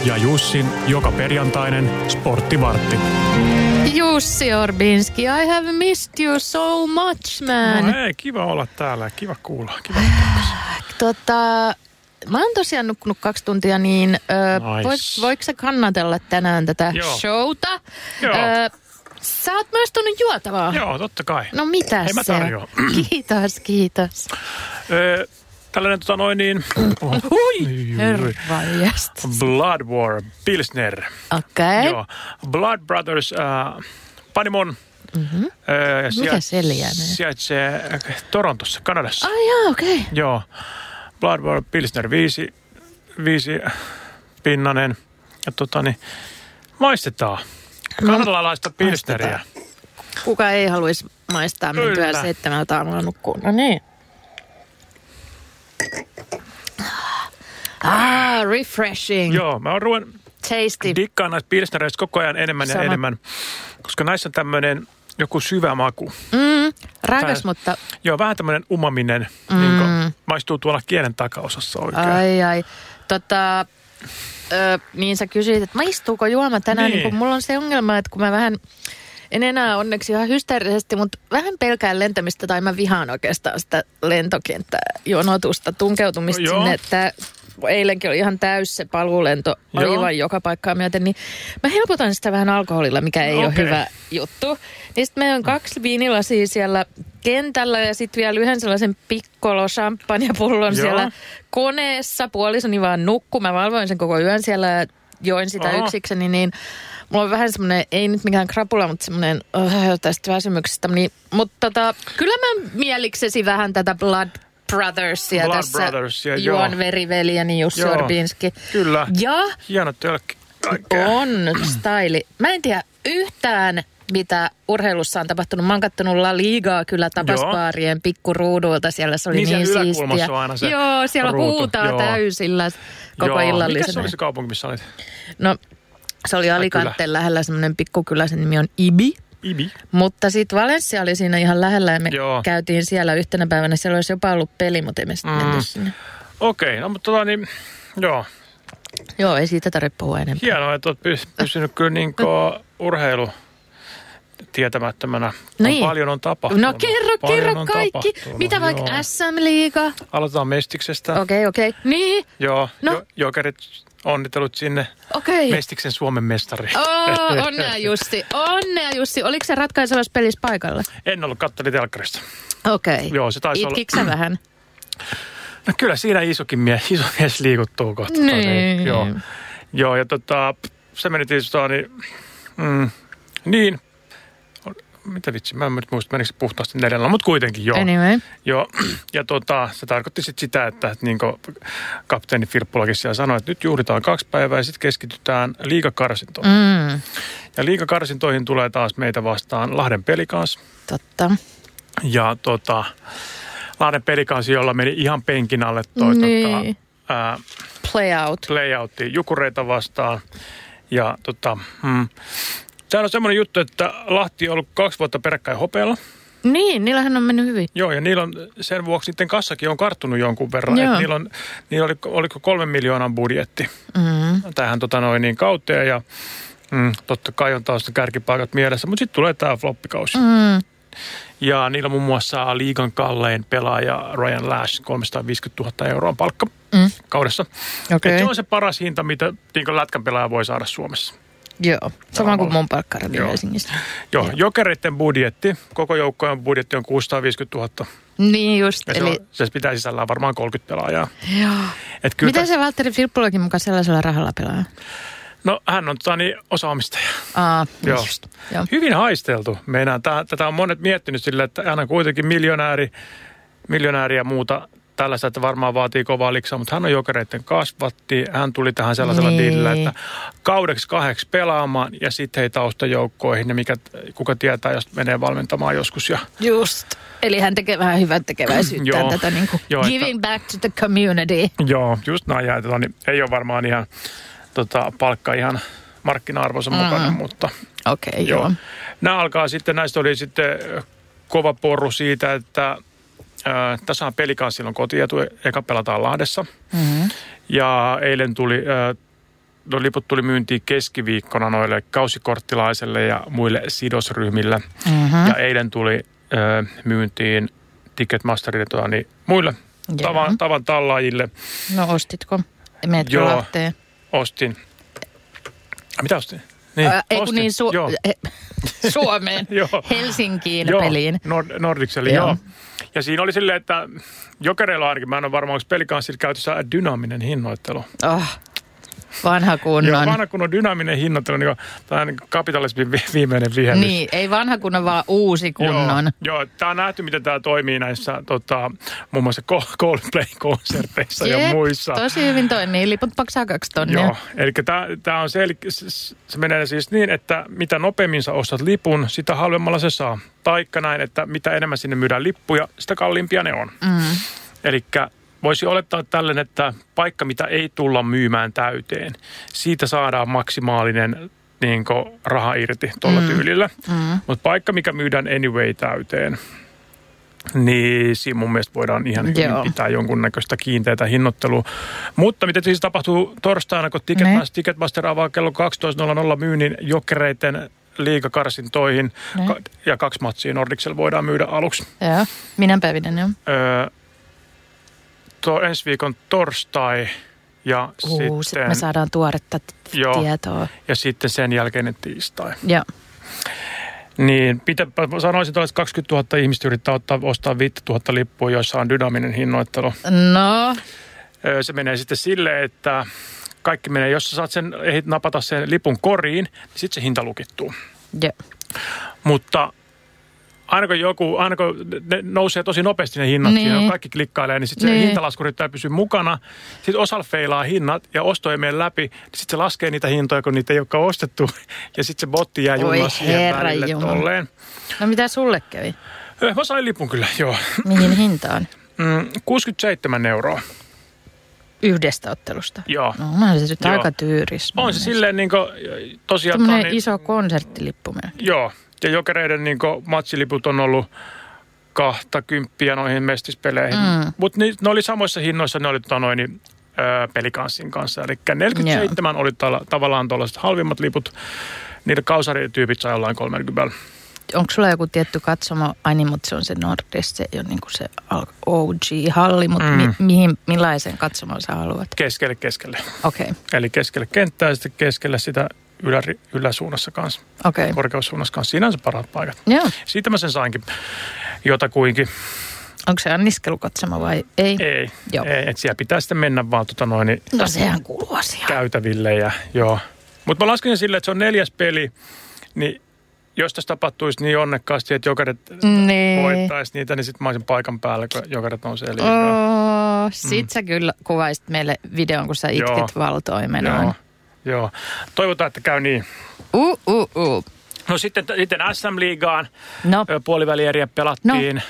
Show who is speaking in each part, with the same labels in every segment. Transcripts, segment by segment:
Speaker 1: ja Jussin joka perjantainen sporttivartti.
Speaker 2: Jussi Orbinski, I have missed you so much, man.
Speaker 1: No hei, kiva olla täällä, kiva kuulla, kiva
Speaker 2: Mä oon tosiaan nukkunut 2 tuntia, niin
Speaker 1: nice.
Speaker 2: voiko sä kannatella tänään tätä showta?
Speaker 1: Joo.
Speaker 2: Sä oot myös tuonut juotavaa.
Speaker 1: Joo, totta kai.
Speaker 2: No mitä
Speaker 1: Hei, mä
Speaker 2: se?
Speaker 1: tarjoan.
Speaker 2: Kiitos.
Speaker 1: Tällainen
Speaker 2: Hui, herranjestas.
Speaker 1: Blood War Pilsner.
Speaker 2: Okei.
Speaker 1: Joo, Blood Brothers Panimon.
Speaker 2: Mikä se lienee?
Speaker 1: Sijaitsee Torontossa, Kanadassa.
Speaker 2: Okei.
Speaker 1: Joo, Blood War Pilsner 5 pinnanen. Ja maistetaan. Kanadalaista pilsneriä.
Speaker 2: Kuka ei haluaisi maistaa mentyä 7 aamulla nukkuun? No niin. Refreshing.
Speaker 1: Joo, mä oon ruvennut
Speaker 2: Tasty.
Speaker 1: dikkaan näistä pilsnereistä koko ajan enemmän ja enemmän, koska näissä on tämmöinen joku syvä maku.
Speaker 2: Rakas, mutta...
Speaker 1: Joo, vähän tämmöinen umaminen, niin kuin maistuu tuolla kielen takaosassa oikein.
Speaker 2: Ai. Niin sä kysyit, että maistuuko juoma tänään, niin kun mulla on se ongelma, että kun mä vähän... En enää onneksi ihan hysteerisesti, mutta vähän pelkään lentämistä tai mä vihaan oikeastaan sitä lentokenttää jonotusta, tunkeutumista sinne, että eilenkin oli ihan täys se paluulento aivan joka paikkaa myöten, niin mä helpotan sitä vähän alkoholilla, mikä ei ole hyvä juttu. Niin sitten meillä on 2 viinilasia siellä kentällä ja sitten vielä yhden sellaisen piccolo champagnepullon siellä koneessa. Puolisoni vaan nukkuu, mä valvoin sen koko yön siellä ja join sitä yksikseni, niin mulla on vähän semmoinen, ei nyt mikään krapula, mutta semmoinen tästä väsymyksestä. Niin, mutta kyllä mä mieliksesi vähän tätä Blood Brothersia tässä juon veriveljeni Jussi Orbinski.
Speaker 1: Kyllä.
Speaker 2: Ja
Speaker 1: hieno tölkki.
Speaker 2: On style. Mä en tiedä yhtään, mitä urheilussa on tapahtunut. Mä oon kattonut La Ligaa kyllä tapasbaarien pikkuruuduilta. Siellä se oli niin siistiä.
Speaker 1: On aina se
Speaker 2: joo, siellä
Speaker 1: ruutu.
Speaker 2: huutaa täysillä koko illallisena.
Speaker 1: Mikä se oli se kaupunki, missä olit?
Speaker 2: No, se oli Alicanten lähellä semmoinen pikkukylä, sen nimi on Ibi. Mutta sitten Valencia oli siinä ihan lähellä ja me käytiin siellä yhtenä päivänä. Siellä olisi jopa ollut peli, mutta emme sitten menty sinne.
Speaker 1: Okei, no mutta joo.
Speaker 2: Joo, ei siitä tarvitse puhua enempää.
Speaker 1: Hienoa, että olet pysynyt kyllä niin urheilu tietämättömänä. Paljon on tapahtunut.
Speaker 2: No kerro kaikki. Mitä vaikka SM-liiga?
Speaker 1: Aloitetaan Mestiksestä.
Speaker 2: Okei. Niin?
Speaker 1: Joo, Jokerit. Onnittelut sinne. Mestiksen Suomen mestari.
Speaker 2: Onnea Jussi. Oliko se ratkaisevassa pelissä paikalla?
Speaker 1: En ollut, kattelin telkkarista.
Speaker 2: Okei.
Speaker 1: Joo, se taisi olla.
Speaker 2: Itkiksä vähän?
Speaker 1: No kyllä siinä iso mies liikuttuu kohta.
Speaker 2: Niin.
Speaker 1: Joo, ja se meni tietysti niin. Mitä vitsi, mä en nyt muista, menikö se puhtaasti 4, mutta kuitenkin joo.
Speaker 2: Anyway.
Speaker 1: Joo, ja se tarkoitti sitten sitä, että niin kuin kapteeni Firppulakin siellä sanoi, että nyt juhlitaan 2 päivää ja sitten keskitytään liigakarsintoihin. Ja liigakarsintoihin tulee taas meitä vastaan Lahden Pelikans.
Speaker 2: Totta.
Speaker 1: Ja Lahden Pelikans, jolla meni ihan penkin alle playoutiin Jukureita vastaan. Ja sehän on semmoinen juttu, että Lahti on ollut 2 vuotta peräkkäin hopealla.
Speaker 2: Niin, niillähän on mennyt hyvin.
Speaker 1: Joo, ja niillä on sen vuoksi niiden kassakin on karttunut jonkun verran. Niillä oliko 3 miljoonan budjetti tähän kauteen ja totta kai on taas kärkipaikat mielessä, mutta sitten tulee tämä floppikausi. Ja niillä muun muassa liigan kallein pelaaja Ryan Lash, 350 000 euroa palkka kaudessa. Okay. Se on se paras hinta, mitä lätkän pelaaja voi saada Suomessa. Joo,
Speaker 2: sama kuin mun palkkaravi Helsingissä.
Speaker 1: Joo, Jokereiden budjetti, koko joukkojen budjetti on 650 000.
Speaker 2: Niin just.
Speaker 1: Se pitää sisällään varmaan 30 pelaajaa.
Speaker 2: Joo. Miten se Valtteri Filppulakin mukaan sellaisella rahalla pelaa?
Speaker 1: No hän on osaomistaja.
Speaker 2: Just.
Speaker 1: Joo. Hyvin haisteltu. Tätä on monet miettinyt sille, että hän on kuitenkin miljonääri ja muuta tällaista, että varmaan vaatii kovaa liksaa, mutta hän on Jokereiden kasvatti. Hän tuli tähän sellaisella diilillä, että kaudeksi 2 pelaamaan ja sitten hei taustajoukkoihin ja kuka tietää, jos menee valmentamaan joskus.
Speaker 2: Just. Eli hän tekee vähän hyvän tekeväisyyttä tätä giving back to the community.
Speaker 1: Joo, just näin. Niin ei ole varmaan ihan palkka ihan markkina-arvonsa mukainen, mutta
Speaker 2: okei, joo.
Speaker 1: Näistä oli sitten kova porru siitä, että tässä on Pelikansilla on kotietu, eka pelataan Lahdessa. Ja eilen tuli nuo liput tuli myyntiin keskiviikkona noille kausikorttilaisille ja muille sidosryhmille. Mm-hmm. Ja eilen tuli myyntiin Ticketmasterille niin muille tavan tallaajille.
Speaker 2: No ostitko? Meetkö Lahteen?
Speaker 1: Ostin. Mitä ostin? Niin,
Speaker 2: niin Suomeen, Helsinkiin peliin.
Speaker 1: Nordicselle, joo. Ja siinä oli silleen, että Jokereilla ainakin, mä en ole varmaan, onko Pelicanssilla käytössä dynaaminen hinnoittelu.
Speaker 2: Vanha kunnon.
Speaker 1: Joo, vanha kunnon dynaaminen hinnoittelu, niin tämä on kapitalismin viimeinen vihellys.
Speaker 2: Niin, ei vanha kunnon, vaan uusi kunnon.
Speaker 1: Joo, tämä on nähty, miten tämä toimii näissä muun muassa Coldplay-konserteissa ja muissa.
Speaker 2: Tosi hyvin toimii, liput maksaa 2 tonnia.
Speaker 1: Joo, eli tämä on se menee siis niin, että mitä nopeammin sä ostat lipun, sitä halvemmalla se saa. Taikka näin, että mitä enemmän sinne myydään lippuja, sitä kalliimpia ne on. Elikkä voisi olettaa tällainen, että paikka, mitä ei tulla myymään täyteen, siitä saadaan maksimaalinen raha irti tuolla tyylillä. Mutta paikka, mikä myydään anyway täyteen, niin siinä mun mielestä voidaan ihan hyvin pitää jonkunnäköistä kiinteätä hinnoittelua. Mutta mitä siis tapahtuu torstaina, kun Ticketmaster avaa kello 12.00 myynnin Jokereiden liigakarsintoihin ja 2 matsia Nordicsella voidaan myydä aluksi.
Speaker 2: Joo, minä päivinä ne on?
Speaker 1: Ensi viikon torstai ja sitten
Speaker 2: me saadaan tuoretta tietoa.
Speaker 1: Ja sitten sen jälkeinen tiistai.
Speaker 2: Joo.
Speaker 1: Niin, sanoisin, että 20 000 ihmistä yrittää ostaa 5 000 lippua, joissa on dynaaminen hinnoittelu.
Speaker 2: No.
Speaker 1: Se menee sitten silleen, että kaikki menee, jos sä saat ehdit napata sen lipun koriin, niin sitten se hinta lukittuu.
Speaker 2: Joo.
Speaker 1: Mutta aina kun ne nousee tosi nopeasti ne hinnat, niin kaikki klikkailee, niin sitten se hintalaskuri yrittää pysyä mukana. Sitten osalla feilaa hinnat ja osto ei mene läpi, niin sitten se laskee niitä hintoja, kun niitä ei olekaan ostettu. Ja sitten se botti jää junaan siihen välille tolleen.
Speaker 2: No mitä sulle kävi?
Speaker 1: Mä sain lipun kyllä, joo.
Speaker 2: Mihin hintaan?
Speaker 1: 67 €.
Speaker 2: Yhdestä ottelusta?
Speaker 1: Joo.
Speaker 2: No mä olisin nyt aika tyyris.
Speaker 1: On se silleen tosiaan...
Speaker 2: Tämmöinen iso konserttilippu melkein.
Speaker 1: Joo. Ja Jokereiden matsiliput on ollut 20 noihin mestispeleihin. Mutta ne oli samoissa hinnoissa, ne oli Pelikanssin kanssa. Eli 47 oli tavallaan tuollaiset halvimmat liput. Niiden kausarityypit sai jollain 30.
Speaker 2: Onko sulla joku tietty katsomo? Mutta se on se Nordis, se ei ole niinku se OG-halli, mutta millaisen katsomon sä haluat?
Speaker 1: Keskelle.
Speaker 2: Okei. Okay.
Speaker 1: Eli keskelle kenttää ja sitten keskelle sitä yläsuunnassa kanssa.
Speaker 2: Okei.
Speaker 1: Korkeussuunnassa kanssa. Siinä on se parhaat paikat.
Speaker 2: Joo.
Speaker 1: Siitä mä sen sainkin jotakuinkin.
Speaker 2: Onko se anniskelukatsomo vai ei?
Speaker 1: Ei. Että siellä pitää sitten mennä vaan
Speaker 2: no sehän kuuluu asiaan.
Speaker 1: Käytäville ja joo. Mutta mä lasken silleen, että se on 4. peli, niin jos tässä tapahtuisi niin onnekkaasti, että Jokerit voittaisi niitä, niin sitten mä olisin paikan päällä, kun Jokerit nousee liikaa.
Speaker 2: Sit sä kyllä kuvaisit meille videon, kun sä itket valtoimenaan.
Speaker 1: Joo. Toivotaan, että käy niin. No sitten SM-liigaan puolivälieriä pelattiin.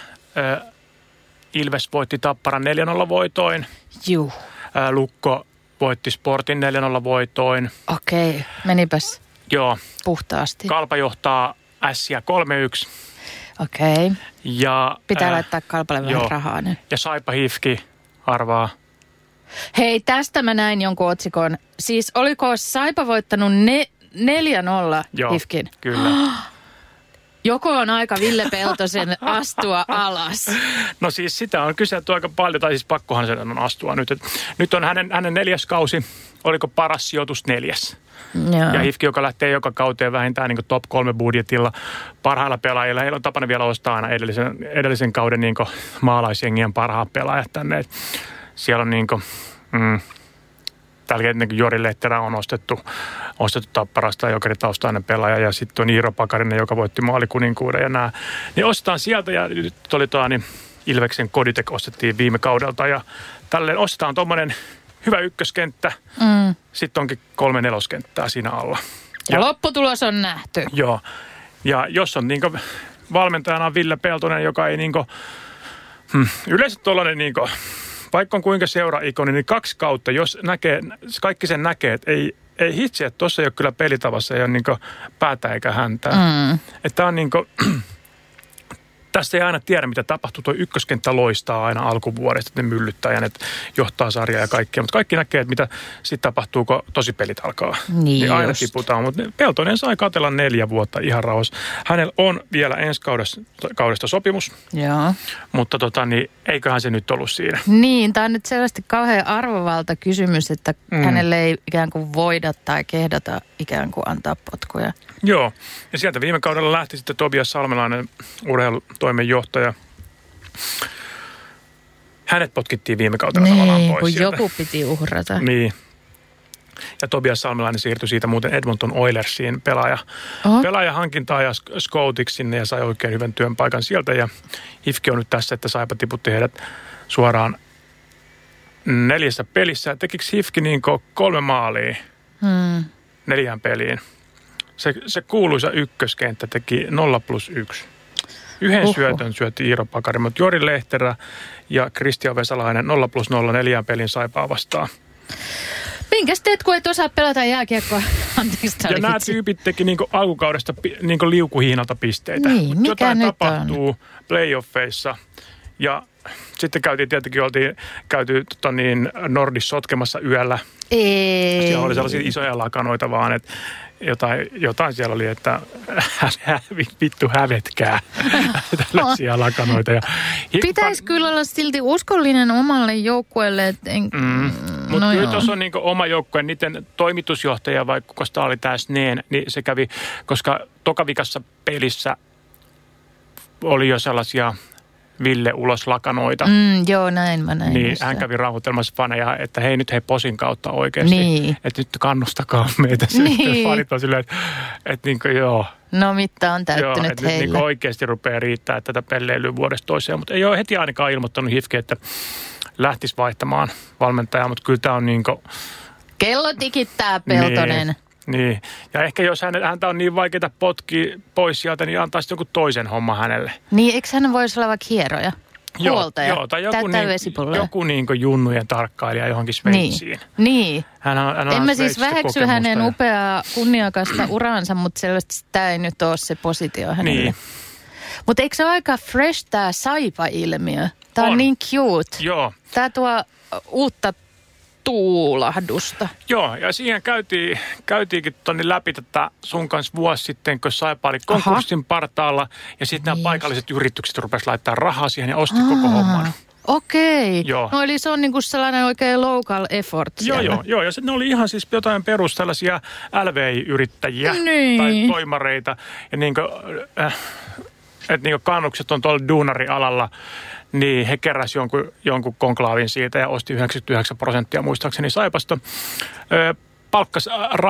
Speaker 1: Ilves voitti Tapparan 4-0 voitoin.
Speaker 2: Juu.
Speaker 1: Lukko voitti Sportin 4-0 voitoin.
Speaker 2: Okei, menipäs.
Speaker 1: Joo.
Speaker 2: Puhtaasti.
Speaker 1: Kalpa johtaa Ässiä 3-1.
Speaker 2: Okei.
Speaker 1: Ja
Speaker 2: pitää laittaa Kalpalle vähän rahaa nyt.
Speaker 1: Ja Saipa HIFK arvaa.
Speaker 2: Hei, tästä mä näin jonkun otsikon. Siis oliko Saipa voittanut 4-0 HIFKin?
Speaker 1: Kyllä.
Speaker 2: Joko on aika Ville Peltosen astua alas?
Speaker 1: No siis sitä on kyselty aika paljon, tai siis pakkohan sen on astua nyt. Nyt on hänen 4. kausi, oliko paras sijoitus 4. Ja HIFK, joka lähtee joka kauteen vähintään niin top 3 budjetilla parhailla pelaajilla. Heillä on tapana vielä ostaa aina edellisen kauden niin maalaisjengien parhaat pelaajat tänne. Et siellä on tällä hetkellä Jori Lehterä on ostettu Tapparasta jokeritaustainen pelaaja ja sitten on Iiro Pakarinen, joka voitti maalikuninkuuden ja nämä. Niin ostetaan sieltä ja nyt oli Ilveksen Koditek ostettiin viime kaudelta ja tälleen ostetaan tuommoinen hyvä ykköskenttä. Sitten onkin 3 neloskenttää siinä alla.
Speaker 2: Ja lopputulos on nähty.
Speaker 1: Joo. Ja jos on valmentajana on Ville Peltonen, joka ei yleensä tuollainen vaikka on kuinka seura-ikoni, niin 2 kautta, jos kaikki sen näkee, että ei hitsi, että tuossa ei ole kyllä pelitavassa, ei ole päätä eikä häntää. Että on Tässä ei aina tiedä, mitä tapahtuu. Tuo ykköskenttä loistaa aina alkuvuodesta, että ne myllyttää ja ne johtaa sarjaa ja kaikkea. Mutta kaikki näkee, että mitä sitten tapahtuu, kun tosipelit alkaa. Niin aina tiputaan. Mutta Peltonen sai katsella 4 vuotta ihan rauhassa. Hänellä on vielä ensi kaudesta sopimus.
Speaker 2: Joo.
Speaker 1: Mutta eiköhän se nyt ollut siinä.
Speaker 2: Niin, tämä on nyt selvästi kauhean arvovalta kysymys, että hänelle ei ikään kuin voida tai kehdata ikään kuin antaa potkuja.
Speaker 1: Joo, ja sieltä viime kaudella lähti sitten Tobias Salmelainen, urheilutoimenjohtaja. Hänet potkittiin viime kautena tavallaan pois
Speaker 2: kun
Speaker 1: sieltä.
Speaker 2: Joku piti uhrata.
Speaker 1: Niin. Ja Tobias Salmelainen siirtyi siitä muuten Edmonton Oilersiin pelaajahankintaan ja scoutiksi sinne ja sai oikein hyvän työn paikan sieltä. Ja HIFK on nyt tässä, että Saipa tiputti heidät suoraan 4 pelissä. Tekikö HIFK 3 maalia 4 peliin? Se kuuluisa ykköskenttä teki 0+1. Yhden syötön syötti Iiro Pakari, mutta Jori Lehterä ja Kristian Vesalainen 0+0 4 pelin Saipaa vastaan.
Speaker 2: Minkäs teet, kun et osaa pelata jääkiekkoa? Anteeksi,
Speaker 1: ja nämä tyypit teki alkukaudesta liukuhihnalta pisteitä.
Speaker 2: Niin, mikä
Speaker 1: jotain
Speaker 2: nyt
Speaker 1: tapahtuu
Speaker 2: on?
Speaker 1: Playoffeissa oltiin käyty Nordissa sotkemassa yöllä.
Speaker 2: Ei.
Speaker 1: Siellä oli sellaisia isoja lakanoita vaan, että jotain siellä oli, että vittu hävetkää tällaisia lakanoita.
Speaker 2: Pitäisi kyllä olla silti uskollinen omalle joukkueelle.
Speaker 1: Mutta kyllä tuossa on oma joukkue, niiden toimitusjohtaja, vaikka kuka tämä oli tämä Sneen, niin se kävi, koska tokavikassa pelissä oli jo sellaisia Ville ulos lakanoita.
Speaker 2: Joo, näin mä näin.
Speaker 1: Niin hän kävi rauhoittelemassa faneja, että hei nyt posin kautta oikeasti.
Speaker 2: Niin.
Speaker 1: Että nyt kannustakaa meitä. Niin. Fanit on silleen, että joo.
Speaker 2: No mitta on täyttynyt
Speaker 1: joo,
Speaker 2: heille.
Speaker 1: Nyt oikeasti rupeaa riittää että tätä pelleilyä vuodesta toiseen. Mutta ei ole heti ainakaan ilmoittanut HIFK, että lähtisi vaihtamaan valmentajaa, mutta kyllä tämä on
Speaker 2: Kello tikittää, Peltonen.
Speaker 1: Niin, ja ehkä jos häntä on niin vaikeaa potkia pois sieltä, niin antaisi jonkun toisen homma hänelle.
Speaker 2: Niin, eikö hän voisi olla vaikka hieroja? Huoltaja?
Speaker 1: Joo, tai joku junnujen tarkkailija johonkin Sveitsiin.
Speaker 2: Niin.
Speaker 1: Hän
Speaker 2: en mä siis väheksy hänen upeaa kunniakasta uraansa, mutta selvästi tämä ei nyt ole se positio hänelle. Niin. Mutta eikö se ole aika fresh tämä Saipa-ilmiö? Tämä on niin cute.
Speaker 1: Joo.
Speaker 2: Tämä tuo uutta tuulahdusta.
Speaker 1: Joo, ja siihen käytiinkin läpi tätä sun kanssa vuosi sitten, kun Saipa oli konkurssin partaalla, ja sitten nämä paikalliset yritykset rupesivat laittaa rahaa siihen ja osti koko homman.
Speaker 2: Okei. No eli se on niinku sellainen oikein local effort siellä.
Speaker 1: Joo, ja ne oli ihan siis jotain perus tällaisia LVI-yrittäjiä tai toimareita, ja että kannukset on tuolla duunarialalla, niin he keräsivät jonkun konklaavin siitä ja osti 99% muistaakseni Saipasta. Palkkasi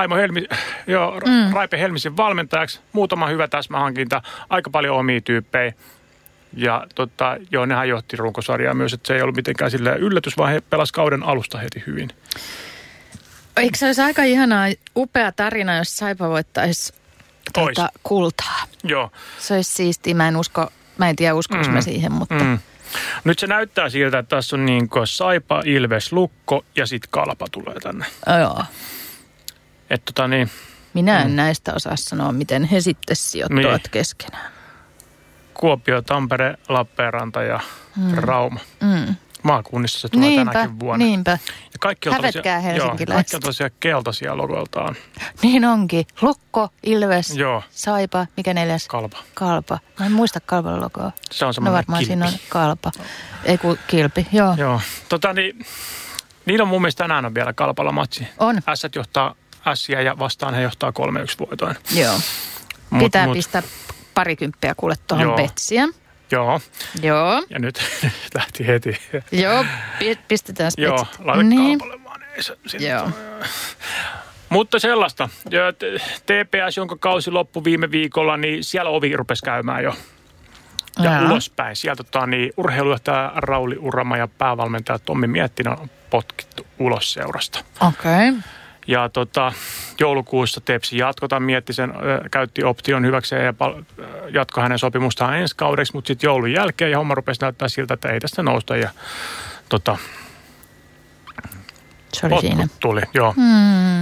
Speaker 1: Raipe Helmisen valmentajaksi. Muutama hyvä täsmähankinta, aika paljon omia tyyppejä. Ja nehän johti runkosarjaa myös, että se ei ollut mitenkään silleen yllätys, vaan he pelasivat kauden alusta heti hyvin.
Speaker 2: Eikö se olisi aika ihanaa, upea tarina, jos Saipa voittaisi kultaa?
Speaker 1: Joo.
Speaker 2: Se olisi siistiä. Mä en tiedä uskoinko mä siihen, mutta...
Speaker 1: Nyt se näyttää siltä, että tässä on Saipa, Ilves, Lukko ja sitten Kalpa tulee tänne.
Speaker 2: Joo. Minä en näistä osaa sanoa, miten he sitten sijoittuvat keskenään.
Speaker 1: Kuopio, Tampere, Lappeenranta ja Rauma. Maakunnissa se tulee tänäkin vuonna.
Speaker 2: Niinpä.
Speaker 1: Ja kaikki on
Speaker 2: helsinkiläiset.
Speaker 1: Tällaisia keltaisia logoiltaan.
Speaker 2: Niin onkin. Lukko, Ilves, Saipa, mikä 4? Kalpa. Mä en muista Kalpan logoa.
Speaker 1: Se on semmoinen
Speaker 2: varmaan
Speaker 1: kilpi.
Speaker 2: Siinä on Kalpa. Ei kun kilpi, joo.
Speaker 1: Niin on mun mielestä tänään on vielä Kalpalla matsi.
Speaker 2: On.
Speaker 1: Ässät johtaa Ässiä ja vastaan he johtaa 3-1 voitoin.
Speaker 2: Joo. Pitää pistää 20 kuule tuohon betsiä.
Speaker 1: Joo. Ja nyt lähti heti.
Speaker 2: Joo, pistetään spetsit.
Speaker 1: Joo, laita Kalpalle vaan. Joo. Mutta sellaista. TPS, jonka kausi loppui viime viikolla, niin siellä ovi rupesi käymään jo. Ja ulospäin. Sieltä urheilujohtaja Rauli Urama ja päävalmentaja Tommi Miettinen on potkittu ulos seurasta.
Speaker 2: Okei.
Speaker 1: Ja joulukuussa Tepsi jatkotaan Miettisen, käytti option hyväkseen ja jatkoi hänen sopimustaan ensi kaudeksi, mutta sitten joulun jälkeen ja homma rupesi näyttää siltä, että ei tästä nousta ja
Speaker 2: se oli siinä.
Speaker 1: Tuli, joo.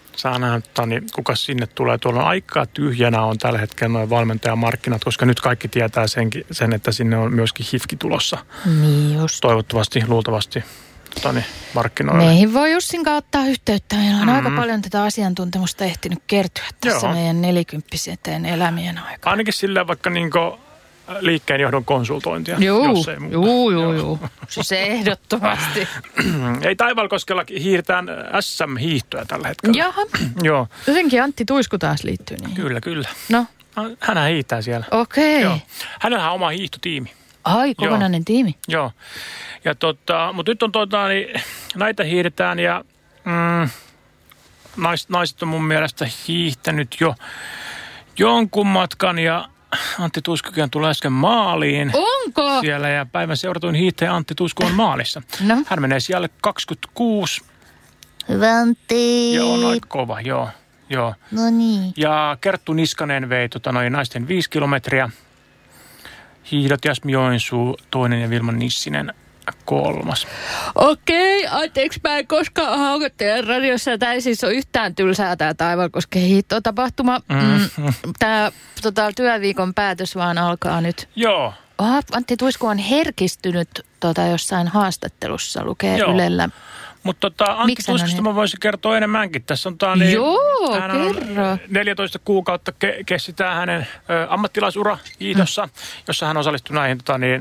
Speaker 1: saa nähdä, kuka sinne tulee. Tuolla on aika tyhjänä on tällä hetkellä noin valmentajamarkkinat, koska nyt kaikki tietää sen, että sinne on myöskin HIFK tulossa.
Speaker 2: Niin just.
Speaker 1: Toivottavasti, luultavasti markkinoille.
Speaker 2: Meihin voi Jussin ottaa yhteyttä. Meillä on aika paljon tätä asiantuntemusta ehtinyt kertyä tässä meidän 40-vuotiaiden elämien aikana.
Speaker 1: Ainakin silleen vaikka liikkeenjohdon konsultointia.
Speaker 2: Joo. Siis ehdottomasti.
Speaker 1: Ei Taivalkoskella hiihdetään SM-hiihtoja tällä hetkellä.
Speaker 2: Jaha.
Speaker 1: Joo.
Speaker 2: Jotenkin Antti Tuisku taas liittyy niihin.
Speaker 1: Kyllä.
Speaker 2: No?
Speaker 1: Hänhän hiihtää siellä.
Speaker 2: Okei.
Speaker 1: Joo. Hänellä on oma hiihtotiimi.
Speaker 2: Ai, kokonainen tiimi.
Speaker 1: Joo. Ja mutta nyt on näitä hiihdetään ja naiset on mun mielestä hiihtänyt jo jonkun matkan ja Antti Tuiskukin tulee äsken maaliin.
Speaker 2: Onko?
Speaker 1: Siellä ja päivän seuratuin hiihtäjä Antti Tuisku on maalissa. No. Hän menee siellä 26.
Speaker 2: Hyvä Antti.
Speaker 1: Joo, on aika kova, joo.
Speaker 2: No niin.
Speaker 1: Ja Kerttu Niskanen vei naisten 5 kilometriä. Hiihdot Jasmi Joensuu 2 ja Vilma Nissinen 3.
Speaker 2: Okei, anteeksi, mä en koskaan haukottele radiossa. Tämä ei siis ole yhtään tylsää tämä Taivalkosken hiihtotapahtuma. Tämä työviikon päätös vaan alkaa nyt.
Speaker 1: Joo.
Speaker 2: Antti Tuisku on herkistynyt jossain haastattelussa, lukee Ylellä.
Speaker 1: Mutta Antti Tuiskusta mä voisin kertoa enemmänkin. Tässä on
Speaker 2: kerro.
Speaker 1: 14 kuukautta kesti tämä hänen ammattilaisura hiihdossa, jossa hän osallistui näihin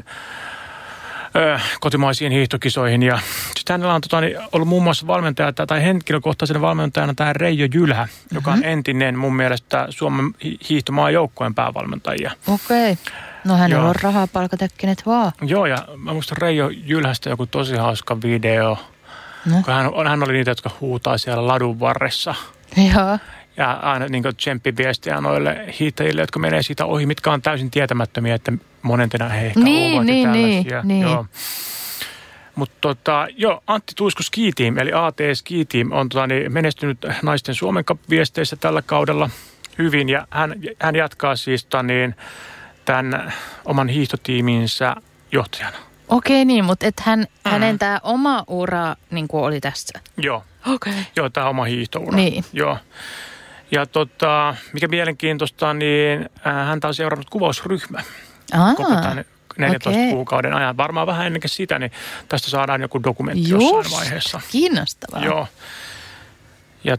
Speaker 1: kotimaisiin hiihtokisoihin. Ja sitten hänellä on ollut muun muassa valmentaja tai henkilökohtaisena valmentajana tämä Reijo Jylhä, joka on entinen mun mielestä Suomen hiihtomaajoukkojen päävalmentajia.
Speaker 2: Okei. No hänellä on rahaa palkata kenet vaan.
Speaker 1: Joo, ja mä muistan Reijo Jylhästä joku tosi hauska video. No. Hän oli niitä, jotka huutaa siellä ladun varressa.
Speaker 2: Joo.
Speaker 1: Ja aina tsemppiviestiä noille hiihtäjille, jotka menee siitä ohi, mitkä on täysin tietämättömiä, että monentena he ehkä ovat tällaisia.
Speaker 2: Niin.
Speaker 1: Joo. Mutta Antti Tuisku Ski Team, eli AT Ski Team, on menestynyt naisten Suomen Cup-viesteissä tällä kaudella hyvin. Ja hän jatkaa siis tämän oman hiihtotiiminsä johtajana.
Speaker 2: Okei, niin, mutta hänen tämä oma ura niin kuin oli tässä.
Speaker 1: Joo.
Speaker 2: Okei.
Speaker 1: Joo, tämä oma hiihtoura.
Speaker 2: Niin.
Speaker 1: Joo. Ja mikä mielenkiintoista, niin häntä on seurannut kuvausryhmä. Koko tämän 14 kuukauden ajan. Varmaan vähän ennen sitä, niin tästä saadaan joku dokumentti jossain vaiheessa.
Speaker 2: Kiinnostavaa.
Speaker 1: Joo. Ja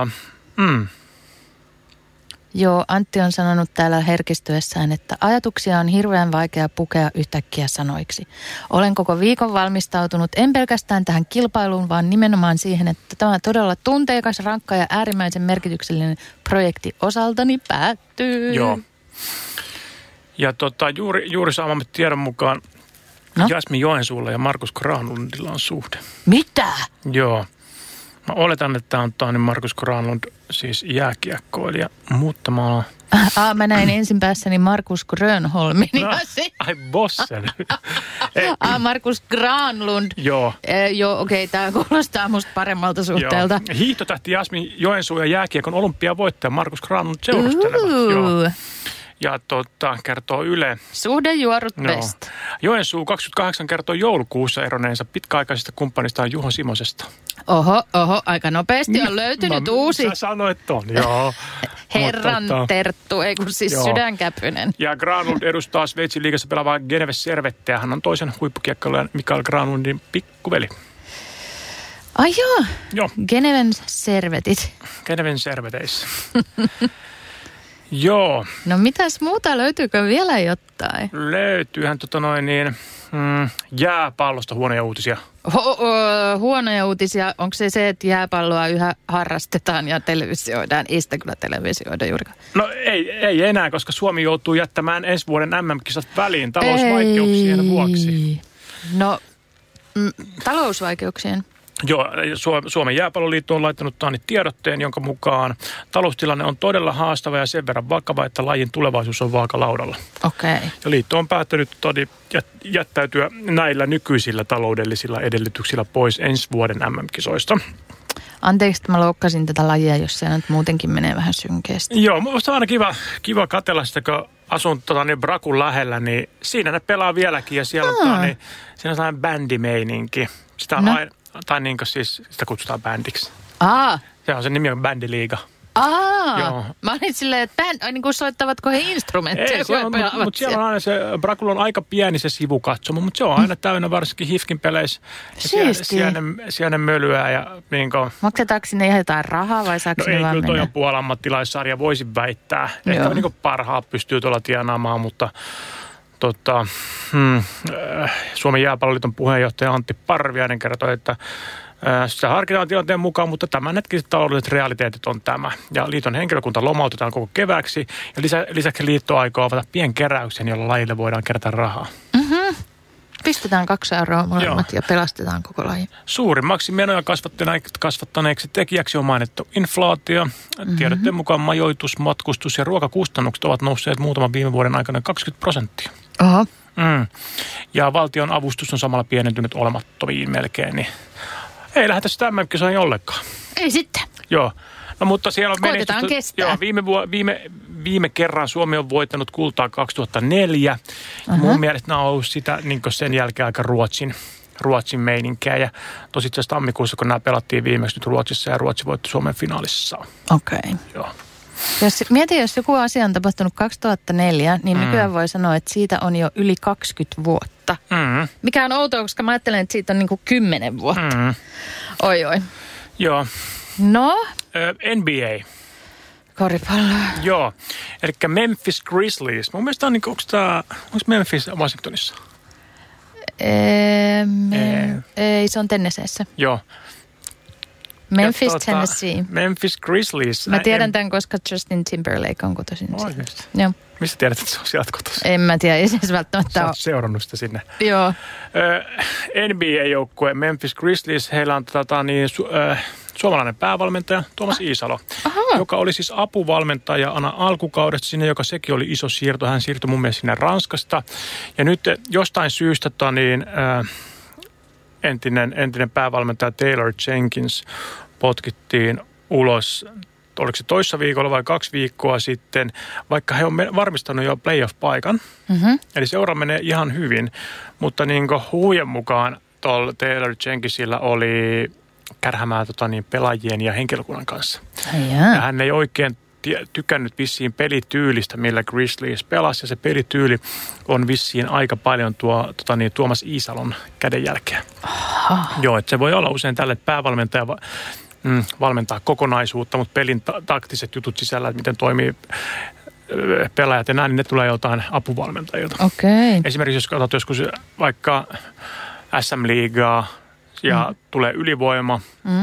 Speaker 2: Joo, Antti on sanonut täällä herkistyessään, että ajatuksia on hirveän vaikea pukea yhtäkkiä sanoiksi. Olen koko viikon valmistautunut en pelkästään tähän kilpailuun, vaan nimenomaan siihen, että tämä todella tunteikas, rankka ja äärimmäisen merkityksellinen projekti osaltani päättyy.
Speaker 1: Joo. Ja juuri saamamme tiedon mukaan Jasmi Joensuulla ja Markus Granlundilla on suhde.
Speaker 2: Mitä?
Speaker 1: Joo. Mä oletan, että on Markus Granlund, siis jääkiekkoilija, mutta
Speaker 2: mä näin ensin päässäni Markus Grönholmin.
Speaker 1: Ai bossen.
Speaker 2: Markus Granlund.
Speaker 1: Joo.
Speaker 2: Okei, tää kuulostaa musta paremmalta suhteelta.
Speaker 1: Joo. Hiihtotähti Jasmi Joensuu ja jääkiekon olympiavoittaja Markus Granlund seurustelevat. Joo. Ja kertoo Yle.
Speaker 2: Suhdejuorut best.
Speaker 1: Joensuu 28 kertoo joulukuussa eroneensa pitkäaikaisesta kumppanistaan Juho Simosesta.
Speaker 2: Oho, aika nopeasti on löytynyt uusi.
Speaker 1: Sä sanoit ton, joo.
Speaker 2: Herran terttu, ei kun siis sydänkäpynen.
Speaker 1: Ja Granlund edustaa Sveitsin liigassa pelaavaa Geneves Servetteä. Hän on toisen huippukiekkoilijan Mikael Granlundin pikkuveli.
Speaker 2: Ai joo. Geneven Servetit.
Speaker 1: Geneven Serveteissä. Joo.
Speaker 2: No mitäs muuta, löytyykö vielä jotain?
Speaker 1: Löytyyhän jääpallosta huonoja uutisia.
Speaker 2: Huonoja uutisia, onko se, että jääpalloa yhä harrastetaan ja televisioidaan? Ei sitä kyllä televisioida juurikaan.
Speaker 1: No ei enää, koska Suomi joutuu jättämään ensi vuoden MM-kisat väliin talousvaikeuksien vuoksi.
Speaker 2: No, talousvaikeuksien?
Speaker 1: Joo, Suomen jääpalloliitto on laittanut tiedotteen, jonka mukaan taloustilanne on todella haastava ja sen verran vakava, että lajin tulevaisuus on vaakalaudalla.
Speaker 2: Okei.
Speaker 1: Ja liitto on päättänyt jättäytyä näillä nykyisillä taloudellisilla edellytyksillä pois ensi vuoden MM-kisoista.
Speaker 2: Anteeksi, että mä loukkasin tätä lajia, jos se nyt muutenkin menee vähän synkeästi.
Speaker 1: Joo, minusta on aina kiva katsella sitä, kun asun Brakun lähellä, niin siinä ne pelaa vieläkin ja siellä on siinä on sellainen bändimeininki. Sitä on aina. Tai siis sitä kutsutaan bändiksi. Se on sen nimi on Bändiliiga.
Speaker 2: Joo. Mä olin silleen, että niin kuin soittavatko he instrumentteja?
Speaker 1: Ei, mutta siellä on aina se, Brakulla on aika pieni se sivukatsomo, mutta se on aina täynnä varsinkin HIFKin peleissä. Siellä mölyää ja niin kuin...
Speaker 2: Maksetaanko sinne ihan jotain rahaa vai saako sinne vaan mennä?
Speaker 1: Kyllä toi on puolammattilaissarja, voisin väittää. Ehkä niin kuin parhaat pystyy tuolla tienaamaan, mutta Suomen jääpalloliiton puheenjohtaja Antti Parviainen kertoi, että sitä harkitaan tilanteen mukaan, mutta tämänhetkiset taloudelliset realiteetit on tämä. Ja liiton henkilökunta lomautetaan koko kevääksi ja lisäksi liitto aikoo avata pienkeräyksen, jolla lajille voidaan kerätä rahaa.
Speaker 2: Pistetään 2 euroa molemmat ja pelastetaan koko laji.
Speaker 1: Suurimmaksi menoja kasvattaneeksi tekijäksi on mainittu inflaatio. Tiedotteen mukaan majoitus, matkustus ja ruokakustannukset ovat nousseet muutaman viime vuoden aikana 20%.
Speaker 2: Oho.
Speaker 1: Ja valtion avustus on samalla pienentynyt olemattomiin melkein, niin ei lähdetä sitä MM-kisoihin ollenkaan.
Speaker 2: Ei sitten.
Speaker 1: Joo. No mutta siellä on
Speaker 2: koitetaan kestää.
Speaker 1: Joo, viime kerran Suomi on voittanut kultaa 2004. Mun mielestä nämä on ollut sitä niin sen jälkeen aika Ruotsin meininkiä. Ja tosi itse asiassa tammikuussa, kun nämä pelattiin viimeksi nyt Ruotsissa ja Ruotsi voitti Suomen finaalissa.
Speaker 2: Okei.
Speaker 1: Joo.
Speaker 2: Jos joku asia on tapahtunut 2004, niin nykyään voi sanoa, että siitä on jo yli 20 vuotta. Mikä on outoa, koska mä ajattelen, että siitä on niin kuin 10 vuotta. Oi.
Speaker 1: Joo.
Speaker 2: No?
Speaker 1: NBA.
Speaker 2: Koripallo.
Speaker 1: Joo. Eli Memphis Grizzlies. Mun mielestä on niin, onko Memphis Washingtonissa?
Speaker 2: Ei, se on Tennesseessä.
Speaker 1: Joo.
Speaker 2: Memphis, Tennessee.
Speaker 1: Memphis Grizzlies.
Speaker 2: Mä tiedän tämän, koska Justin Timberlake on kotoisin.
Speaker 1: Oikeasti? Joo. Mistä tiedät, että se on sieltä kotoisin?
Speaker 2: En mä tiedä, ei siis välttämättä ole.
Speaker 1: Sä oot seurannut sitä sinne.
Speaker 2: Joo.
Speaker 1: NBA-joukkue Memphis Grizzlies, heillä on suomalainen päävalmentaja Tuomas Iisalo, joka oli siis apuvalmentajana alkukaudesta sinne, joka sekin oli iso siirto. Hän siirtyi mun mielestä sinne Ranskasta. Ja nyt jostain syystä entinen päävalmentaja Taylor Jenkins potkittiin ulos, oliko se toissa viikolla vai 2 viikkoa sitten, vaikka he on varmistanut jo playoff-paikan. Eli seura menee ihan hyvin, mutta niin kuin huujen mukaan tuolla Taylor Jenkinsillä oli kärhämää pelaajien ja henkilökunnan kanssa. Ja hän ei oikein tykännyt vissiin pelityylistä, millä Grizzlies pelasi, ja se pelityyli on vissiin aika paljon Tuomas Iisalon kädenjälkeä. Joo, että se voi olla usein tälle, että päävalmentaja valmentaa kokonaisuutta, mutta pelin taktiset jutut sisällä, että miten toimii pelaajat ja näin, niin ne tulee jotain apuvalmentajilta.
Speaker 2: Okay.
Speaker 1: Esimerkiksi jos katsot joskus vaikka SM-liigaa ja tulee ylivoima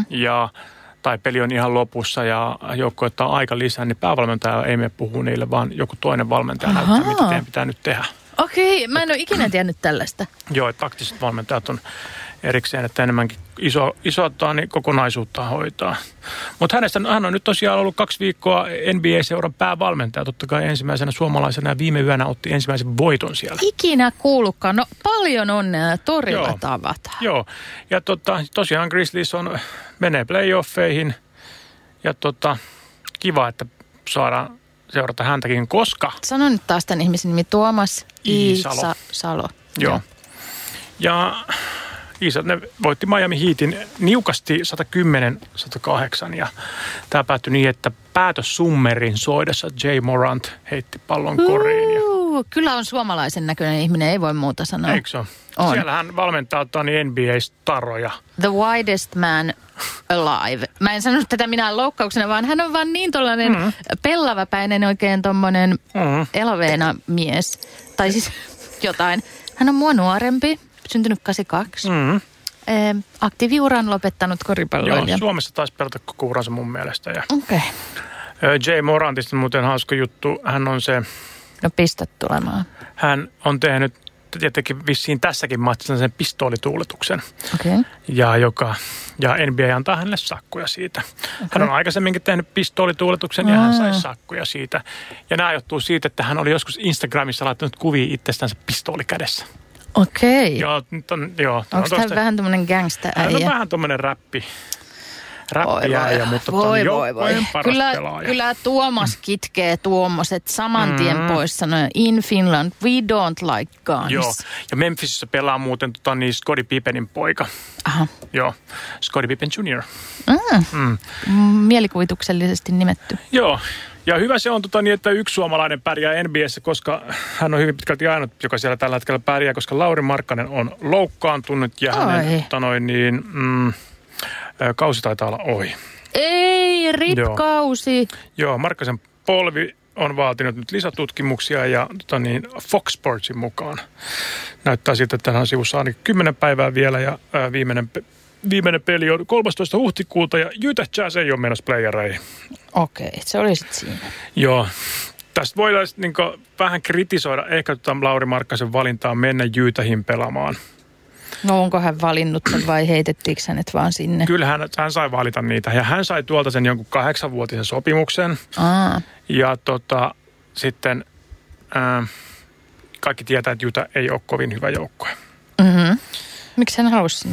Speaker 1: tai peli on ihan lopussa ja joukko ottaa aika lisää, niin päävalmentaja ei mene puhua niille, vaan joku toinen valmentaja näyttää, mitä teidän pitää nyt tehdä.
Speaker 2: Okei, mä en ole ikinä tiennyt tällaista.
Speaker 1: Joo, taktiset valmentajat on erikseen, että enemmänkin isoa kokonaisuutta hoitaa. Mutta hän on nyt tosiaan ollut 2 viikkoa NBA-seuran päävalmentaja. Totta kai ensimmäisenä suomalaisena ja viime yönä otti ensimmäisen voiton siellä.
Speaker 2: Ikinä kuullutkaan. No paljon onnea, torilla tavataan.
Speaker 1: Joo, ja tosiaan Grizzlies menee playoffeihin. Ja kiva, että saadaan seurata häntäkin, koska...
Speaker 2: Sano nyt taas tämän ihmisen nimi, Tuomas Iisalo.
Speaker 1: Joo. Ja ne voitti Miami Heatin niukasti 110-108 ja tämä päättyi niin, että päätössummerin soidessa Jay Morant heitti pallon koriin.
Speaker 2: Kyllä on suomalaisen näköinen ihminen, ei voi muuta sanoa.
Speaker 1: Eikö se ole? Siellä hän valmentaa NBA-staroja.
Speaker 2: The widest man alive. Mä en sanonut tätä minä loukkauksena, vaan hän on vaan niin tollainen pellavapäinen oikein tommonen eloveena mies. Tai siis jotain. Hän on mua nuorempi. Syntynyt 82. Aktiiviuran lopettanut koripalloilija.
Speaker 1: Joo, Suomessa taisi pelata koko uransa mun mielestä.
Speaker 2: Okei.
Speaker 1: Jay Morantista muuten hauska juttu. Hän on se...
Speaker 2: No pistä tulemaan.
Speaker 1: Hän on tehnyt tietenkin vissiin tässäkin matsissa sen pistoolituuletuksen.
Speaker 2: Okei.
Speaker 1: Ja NBA antaa hänelle sakkoja siitä. Okay. Hän on aikaisemminkin tehnyt pistoolituuletuksen ja hän sai sakkoja siitä. Ja nämä johtuu siitä, että hän oli joskus Instagramissa laittanut kuvia itsestänsä pistooli kädessä.
Speaker 2: Okei.
Speaker 1: Joo.
Speaker 2: Onko tämä vähän tommonen gangsta-äijä?
Speaker 1: Hän on vähän tommonen räppiäijä, mutta voi. Paras pelaaja.
Speaker 2: Kyllä Tuomas kitkee tuommoiset saman tien pois sanoen. In Finland, we don't like guns.
Speaker 1: Joo, ja Memphisissä pelaa muuten Scottie Pippenin poika.
Speaker 2: Aha.
Speaker 1: Joo, Scottie Pippen Jr.
Speaker 2: Mielikuvituksellisesti nimetty.
Speaker 1: Joo. Ja hyvä se on, että yksi suomalainen pärjää NBA:ssä, koska hän on hyvin pitkälti ainut, joka siellä tällä hetkellä pärjää, koska Lauri Markkanen on loukkaantunut ja hänen kausi taitaa olla ohi.
Speaker 2: Ei, RIP-kausi.
Speaker 1: Joo, Markkasen polvi on vaatinut nyt lisätutkimuksia ja Fox Sportsin mukaan näyttää siltä, että hän on sivussa ainakin 10 päivää vielä ja viimeinen peli on 13. huhtikuuta ja Utah Jazz ei ole menossa playereihin.
Speaker 2: Okei, se oli sitten siinä.
Speaker 1: Joo, tästä voidaan vähän kritisoida ehkä Lauri Markkasen valintaa mennä Utahiin pelaamaan.
Speaker 2: No onko hän valinnut sen vai heitettiinkö hänet vaan sinne?
Speaker 1: Kyllä hän sai valita niitä ja hän sai tuolta sen jonkun 8-vuotisen sopimuksen. Ja sitten kaikki tietää, että Utah ei ole kovin hyvä joukkue.
Speaker 2: Miksi hän halusi sinne?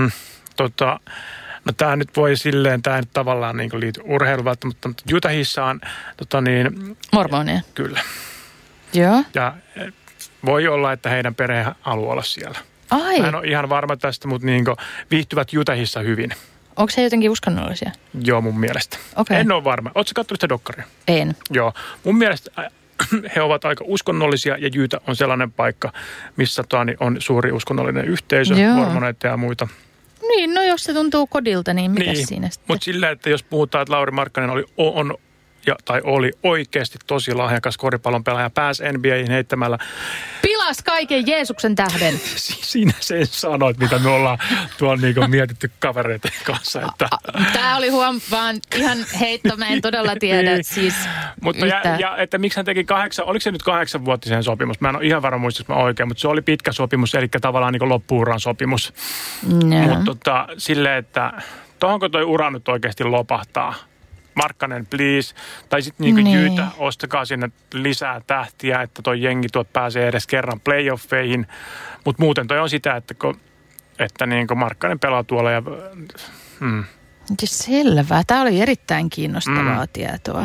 Speaker 1: No tämä nyt voi silleen, tämä nyt tavallaan niin liity urheiluun, mutta Utahissa on
Speaker 2: mormoneja.
Speaker 1: Kyllä.
Speaker 2: Joo.
Speaker 1: Ja voi olla, että heidän perhe haluaa olla siellä.
Speaker 2: Ai.
Speaker 1: Mä en ole ihan varma tästä, mutta viihtyvät Utahissa hyvin.
Speaker 2: Onko he jotenkin uskonnollisia?
Speaker 1: Joo, mun mielestä.
Speaker 2: Okay.
Speaker 1: En ole varma. Ootko katsonut sitä dokkaria?
Speaker 2: En.
Speaker 1: Joo. Mun mielestä he ovat aika uskonnollisia ja Utah on sellainen paikka, missä on suuri uskonnollinen yhteisö, mormoneita ja muita.
Speaker 2: Niin, no jos se tuntuu kodilta, niin mikä siinä sitten?
Speaker 1: Mutta sillä, että jos puhutaan, että Lauri Markkanen oli oikeasti tosi lahjakas koripallon pelaaja, pääsi NBA:iin heittämällä.
Speaker 2: Pilas kaiken Jeesuksen tähden.
Speaker 1: Sinä sen sanoit, mitä me ollaan tuolla mietitty kavereiden kanssa. Että.
Speaker 2: Tämä oli vaan ihan heitto, mä en todella tiedä siis
Speaker 1: mutta ja että miksi hän teki oliko se nyt 8-vuotisen sopimus? Mä en ole ihan varma muistuksi oikein, mutta se oli pitkä sopimus, eli tavallaan loppu-uran sopimus. Mutta silleen, että tohonko toi ura nyt oikeasti lopahtaa? Markkanen, please. Tai sitten Utah, ostakaa sinne lisää tähtiä, että toi jengi tuot pääsee edes kerran playoffeihin. Mutta muuten toi on sitä, että Markkanen pelaa tuolla ja.
Speaker 2: Selvä. Tämä oli erittäin kiinnostavaa tietoa.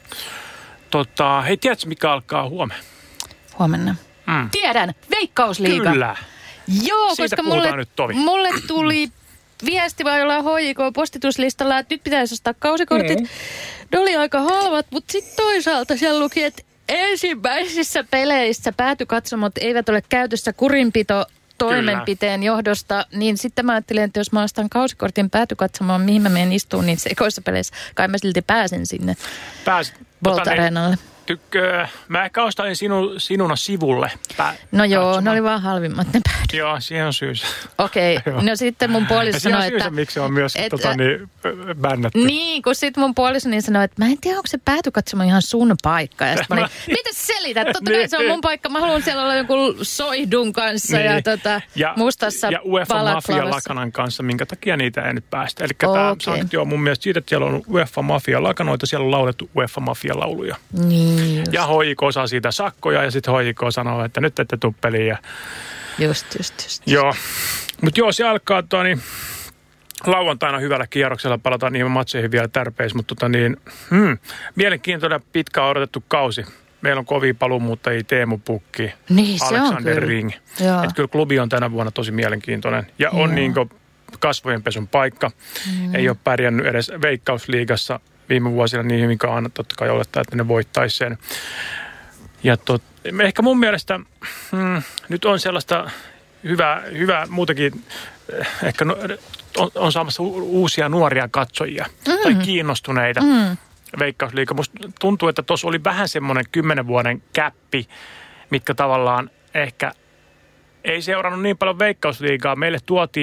Speaker 1: Hei, tiedätkö mikä alkaa huomenna?
Speaker 2: Huomenna. Tiedän. Veikkausliiga.
Speaker 1: Kyllä.
Speaker 2: Joo,
Speaker 1: siitä
Speaker 2: koska mulle tuli viesti vai ollaan HJK-postituslistalla, että nyt pitäisi ostaa kausikortit. Ne oli aika halvat, mutta sitten toisaalta siellä luki, että ensimmäisissä peleissä päätykatsomot eivät ole käytössä kurinpito-toimenpiteen johdosta. Niin sitten mä ajattelin, että jos mä ostan kausikortin päätykatsomaan, mihin mä menen istuun, niin sekoissa peleissä kai mä silti pääsen sinne Bolt-areenalle.
Speaker 1: Mä ehkä ostain sinuna sivulle.
Speaker 2: No joo, ne oli vaan halvimmat ne päädyt.
Speaker 1: Joo, siihen on syysä.
Speaker 2: Okei, no sitten mun puoliso sanoi, että.
Speaker 1: Miksi on myös bännätty.
Speaker 2: Niin, kun sitten mun puolisoni sanoi, että mä en tiedä, onko se päätykatsomo ihan sun paikka. Ja sitten mä olin, mitä sä selität? Totta kai se on mun paikka. Mä haluan siellä olla jonkun soihdun kanssa ja mustassa
Speaker 1: ja UEFA Mafia lakanan kanssa, minkä takia niitä ei nyt päästä. Eli tämä sanktio on mun mielestä siitä, että siellä on UEFA Mafia lakanoita, siellä on laulettu UEFA Mafia lauluja.
Speaker 2: Niin.
Speaker 1: Just. Ja HJK saa siitä sakkoja ja sitten HJK sanoo, että nyt ette tuu peliin.
Speaker 2: Just.
Speaker 1: Joo, mutta se alkaa lauantaina hyvällä kierroksella, palataan niihin matseihin vielä tärpeissä, mutta mielenkiintoinen pitkä odotettu kausi. Meillä on kovia paluumuuttajia, Teemu Pukki, Alexander Ring. Että kyllä klubi on tänä vuonna tosi mielenkiintoinen ja on kasvojenpesun paikka. Ei ole pärjännyt edes Veikkausliigassa viime vuosina niin hyvin, mikä totta kai olettaa, että ne voittaisi sen. Ja ehkä mun mielestä nyt on sellaista hyvää muutenkin, ehkä on saamassa uusia nuoria katsojia tai kiinnostuneita Veikkausliiga. Musta tuntuu, että tuossa oli vähän semmoinen 10 vuoden käppi, mitkä tavallaan ehkä ei seurannut niin paljon Veikkausliigaa. Meille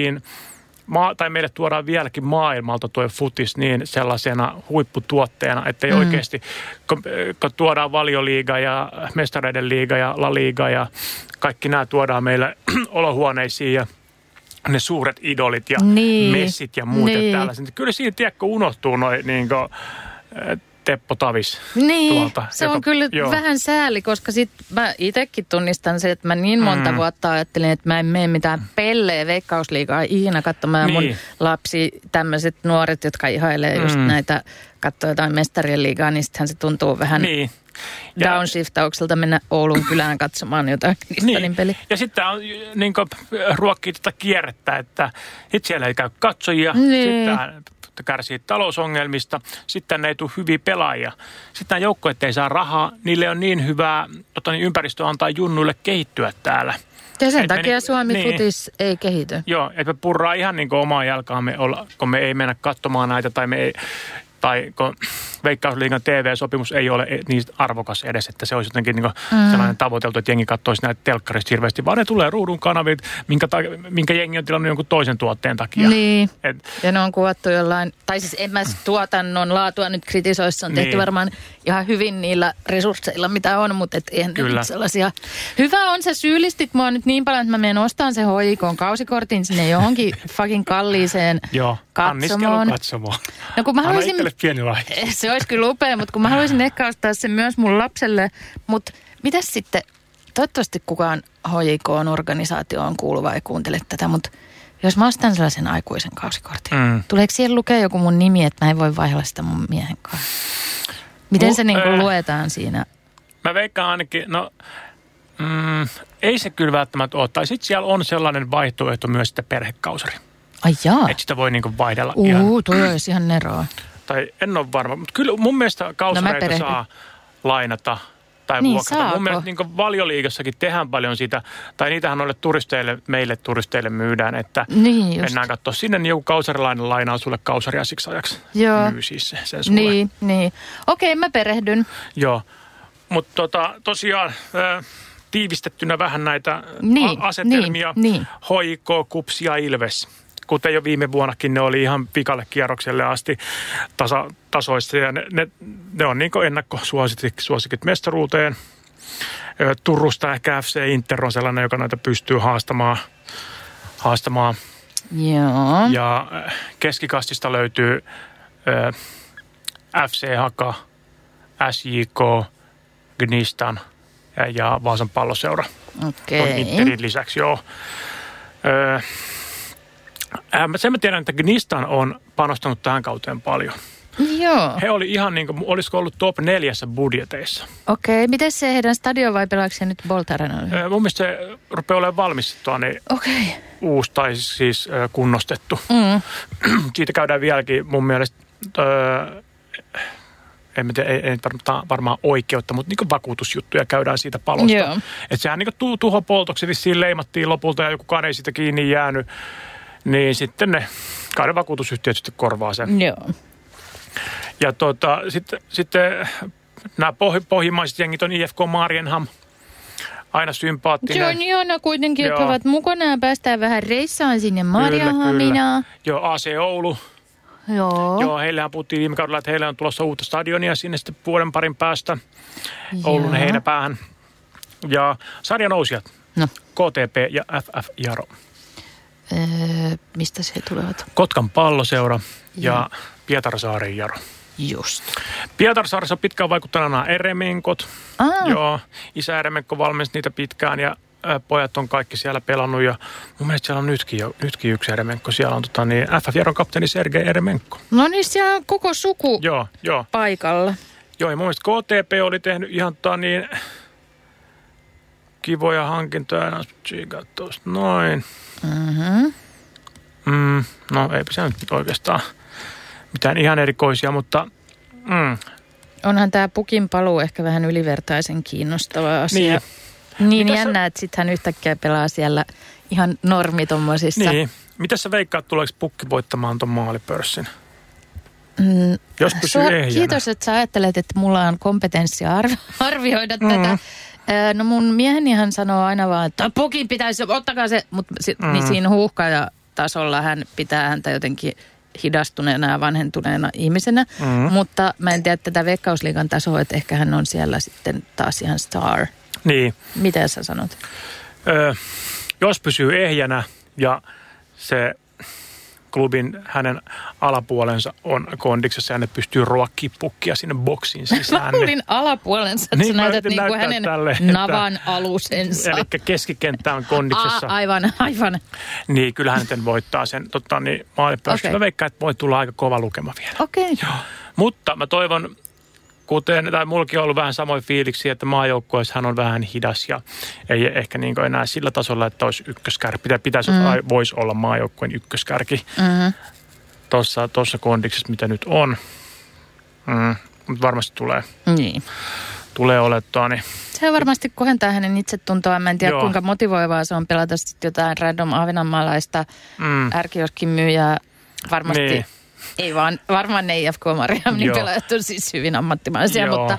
Speaker 1: tuodaan vieläkin maailmalta tuo futis niin sellaisena huipputuotteena, että ei oikeasti, kun tuodaan Valioliiga ja Mestareiden liiga ja La Liga ja kaikki nämä tuodaan meille olohuoneisiin ja ne suuret idolit ja messit ja muut tällaiset. Kyllä siinä, tiedätkö, unohtuu noin Teppo Tavis.
Speaker 2: Niin, tuolta, se on kyllä vähän sääli, koska sitten mä itsekin tunnistan se, että mä niin monta vuotta ajattelin, että mä en mene mitään pelleä Veikkausliigaa ikinä katsomaan. Mun lapsi, tämmöiset nuoret, jotka ihailee just näitä, katsoo jotain Mestarien liigaa, niin sittenhän se tuntuu vähän downshiftaukselta mennä Oulun kylään katsomaan jotain Knistanin peliä.
Speaker 1: Ja sitten on niin ruokkii tätä kierrettä, että nyt siellä ei käy katsojia, sitten kärsii talousongelmista, sitten ei tule hyviä pelaajia. Sitten nämä joukkueet ei saa rahaa, niille on niin hyvää ympäristö antaa junnuille kehittyä täällä.
Speaker 2: Ja sen takia Suomi-futis ei kehity.
Speaker 1: Joo, että me purraa ihan niin kuin omaa jalkaamme, kun me ei mennä katsomaan näitä tai kun Veikkausliigan TV-sopimus ei ole niin arvokas edes, että se olisi jotenkin niin sellainen tavoiteltu, että jengi katsoisi näitä telkkarista hirveästi, vaan ne tulee ruudun kanavit, minkä jengi on tilannut jonkun toisen tuotteen takia.
Speaker 2: Niin, ja ne on kuvattu jollain, tai siis en mä tuotannon laatua nyt kritisoisi, se on tehty varmaan ihan hyvin niillä resursseilla, mitä on, mutta eihän nyt sellaisia. Hyvä on, sä syyllistit mua nyt niin paljon, että mä menen ostamaan se HJK:n kausikortin sinne johonkin fucking kalliiseen katsomoon. No kun mä haluaisin,
Speaker 1: pieni lahja.
Speaker 2: Se olisi kyllä upea, mutta kun mä haluaisin ehkä ostaa sen myös mun lapselle, mutta mitäs sitten, toivottavasti kukaan HJK:n organisaatioon kuuluva ei kuuntele tätä, mutta jos mä ostan sellaisen aikuisen kausikortin, tuleeko siihen lukea joku mun nimi, että mä en voi vaihdella sitä mun miehen kanssa? Miten se niin kuin luetaan siinä?
Speaker 1: Mä veikkaan ainakin, ei se kyllä välttämättä ole. Tai sitten siellä on sellainen vaihtoehto myös sitten perhekausari.
Speaker 2: Ai jaa.
Speaker 1: Että sitä voi niin kuin vaihdella
Speaker 2: toi olisi ihan neroa.
Speaker 1: Tai en ole varma, mutta kyllä mun mielestä kausareita saa lainata tai vuokrata. Mun mielestä niin Valioliigassakin tehdään paljon sitä, tai niitähän meille turisteille myydään, että mennään katsoa sinne, niin joku kausarilainen lainaa sulle kausaria siksi ajaksi.
Speaker 2: Joo.
Speaker 1: Myy siis sen sulle.
Speaker 2: Niin. Okei, mä perehdyn.
Speaker 1: Joo, mutta tosiaan tiivistettynä vähän näitä asetelmia. HJK, KuPS ja Ilves. Kuten jo viime vuonnakin ne oli ihan pikalle kierrokselle asti tasoissa ja ne on niin kuin ennakkosuosikit mestaruuteen. Turusta ehkä FC Inter on sellainen, joka näitä pystyy haastamaan.
Speaker 2: Joo.
Speaker 1: Ja keskikastista löytyy FC Haka, SJK, Gnistan ja Vaasan Palloseura.
Speaker 2: Okei.
Speaker 1: Interin lisäksi, joo. Sen mä tiedän, että Gnistan on panostanut tähän kauteen paljon.
Speaker 2: Joo.
Speaker 1: He oli ihan niin kuin, olisiko ollut top 4 budjeteissa.
Speaker 2: Okei, miten se heidän stadio vai pelaako se nyt Bolt Arenalla?
Speaker 1: Mun mielestä se rupeaa olemaan valmis uusi tai siis kunnostettu. Siitä käydään vieläkin mun mielestä, ei varmaan oikeutta, mutta niin vakuutusjuttuja käydään siitä palosta. Joo. Että sehän niin tuhopoltoksi vissiin leimattiin lopulta ja kukaan ei siitä kiinni jäänyt. Niin sitten ne kahden vakuutusyhtiöt sitten korvaa sen.
Speaker 2: Joo.
Speaker 1: Ja sitten nämä pohjimmaiset jengit on IFK Marienham. Aina sympaattinen.
Speaker 2: Se on ihana kuitenkin, että ovat mukana ja päästään vähän reissaan sinne Marienhaminaan.
Speaker 1: Joo, AC Oulu. Joo, heillähän puhuttiin viime kaudella, että heillä on tulossa uutta stadionia sinne sitten vuoden parin päästä. Oulun heinäpäähän. Ja sarjanousijat. KTP ja FF Jaro.
Speaker 2: Mistä se tulevat?
Speaker 1: Kotkan Palloseura ja Pietarsaaren Jaro.
Speaker 2: Just.
Speaker 1: Pietarsaaressa on pitkään vaikuttanut nämä Eremenkot. Joo, isä Eremenko valmensi niitä pitkään ja pojat on kaikki siellä pelannut. Ja mun mielestä siellä on nytkin yksi Eremenko. Siellä on FF Jaron kapteeni Sergei Eremenko.
Speaker 2: No niin, siellä on koko suku paikalla.
Speaker 1: Joo, ja mun mielestä KTP oli tehnyt ihan kivoja hankintoja. Noin. No eipä se nyt oikeastaan mitään ihan erikoisia, mutta
Speaker 2: onhan tämä pukin paluu ehkä vähän ylivertaisen kiinnostava asia. Niin jännä, että sitten hän yhtäkkiä pelaa siellä ihan normitommosissa.
Speaker 1: Niin. Mitä sä veikkaat, tuleeko pukki voittamaan ton maalipörssin? Jos pysyy ehjänä.
Speaker 2: Kiitos, että sä ajattelet, että mulla on kompetenssia arvioida tätä. No mun miehenihän sanoo aina vaan, että pukin pitäisi, ottakaa se, mutta niin siinä huuhkajatasolla hän pitää häntä jotenkin hidastuneena ja vanhentuneena ihmisenä. Mutta mä en tiedä tätä Veikkausliigan tasoa, että ehkä hän on siellä sitten taas ihan star.
Speaker 1: Niin.
Speaker 2: Mitä sä sanot?
Speaker 1: Jos pysyy ehjänä ja se klubin hänen alapuolensa on kondiksessa ja ne pystyy ruokkimaan pukkia sinne boksiin sisään.
Speaker 2: Mä kuulin alapuolensa, että sä näytät niin kuin hänen navan alusensa.
Speaker 1: Eli keskikenttä on kondiksessa.
Speaker 2: Aivan.
Speaker 1: Niin, kyllähän hän voittaa sen maalipörssin. Mä veikkaan, että voi tulla aika kova lukema vielä.
Speaker 2: Okei.
Speaker 1: Mutta mä toivon tai mullakin on ollut vähän samoin fiiliksi, että maajoukkueessa hän on vähän hidas ja ei ehkä niin kuin enää sillä tasolla, että olisi ykköskärki. Voisi olla maajoukkueen ykköskärki tuossa kondiksessa, mitä nyt on. Mutta varmasti tulee.
Speaker 2: Niin.
Speaker 1: Tulee olettua, niin...
Speaker 2: Se varmasti kohentaa hänen itsetuntoaan. Mä en tiedä, kuinka motivoivaa se on pelata sitten jotain random ahvenanmaalaista ärkioskin myyjää. Varmasti, niin. Ei vaan, varmaan ne IFK Mariehamnin pelaajat on siis hyvin ammattimaisia, mutta